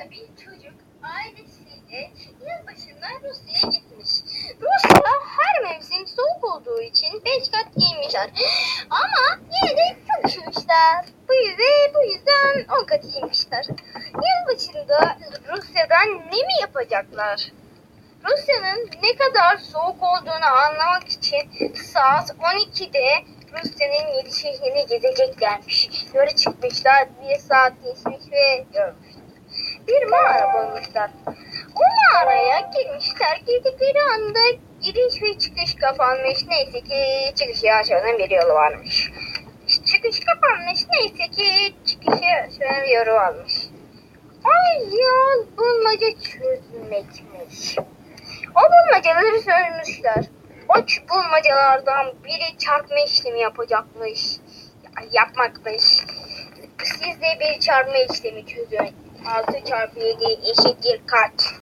bir çocuk ailesiyle yılbaşında Rusya'ya gitmiş. Rusya her mevsim soğuk olduğu için 5 kat giymişler. Ama yine de çok üşümüşler. Bu yüzden 10 kat giymişler. Yılbaşında Rusya'dan ne mi yapacaklar? Rusya'nın ne kadar soğuk olduğunu anlamak için saat 12'de Rusya'nın 7 şehrini gezeceklermiş. Yola çıkmışlar, bir saat geçmiş ve görmüşler. Bir mağara bulmuşlar. O mağaraya girmişler. Girdikleri anda giriş ve çıkış kapanmış. Neyse ki çıkışı açanın bir yolu varmış. Çıkış kapanmış. Neyse ki çıkışı açanın bir yolu varmış. Ay yol bulmaca çözmekmiş. O bulmacaları çözmüşler. O bulmacalardan biri çarpma işlemi yapmakmış. Siz de bir çarpma işlemi çözün. 6 çarpı 7 eşittir kaç?